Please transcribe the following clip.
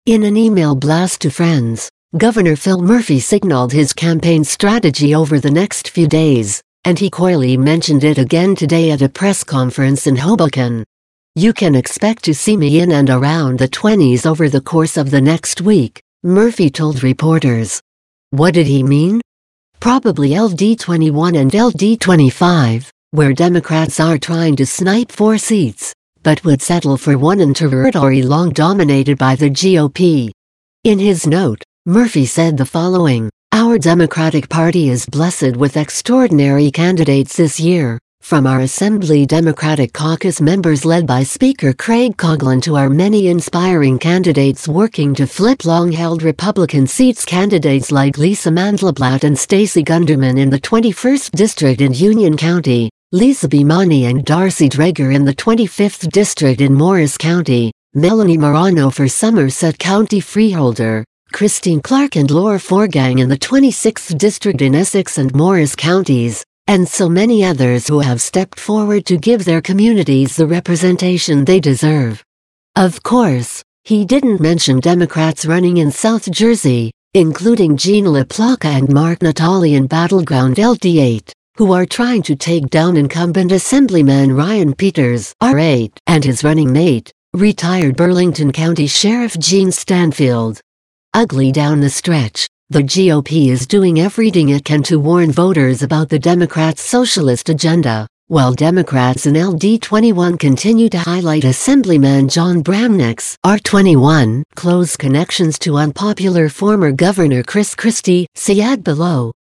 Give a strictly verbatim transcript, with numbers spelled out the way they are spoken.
In an email blast to friends, Governor Phil Murphy signaled his campaign strategy over the next few days, and he coyly mentioned it again today at a press conference in Hoboken. "You can expect to see me in and around the twenties over the course of the next week," Murphy told reporters. What did he mean? Probably L D twenty-one and L D twenty-five, where Democrats are trying to snipe four seats, but would settle for one in territory long dominated by the G O P. In his note, Murphy said the following: "Our Democratic Party is blessed with extraordinary candidates this year, from our Assembly Democratic Caucus members led by Speaker Craig Coughlin to our many inspiring candidates working to flip long-held Republican seats, candidates like Lisa Mandelblatt and Stacey Gunderman in the twenty-first District in Union County, Lisa Bimani and Darcy Dreger in the twenty-fifth District in Morris County, Melanie Morano for Somerset County Freeholder, Christine Clark and Laura Forgang in the twenty-sixth District in Essex and Morris counties, and so many others who have stepped forward to give their communities the representation they deserve." Of course, he didn't mention Democrats running in South Jersey, including Gina LaPlaca and Mark Natale in battleground L D eight, who are trying to take down incumbent Assemblyman Ryan Peters, R eight, and his running mate, retired Burlington County Sheriff Gene Stanfield. Ugly down the stretch, the G O P is doing everything it can to warn voters about the Democrats' socialist agenda, while Democrats in L D twenty-one continue to highlight Assemblyman John Bramnick's R twenty-one close connections to unpopular former Governor Chris Christie. See ad below.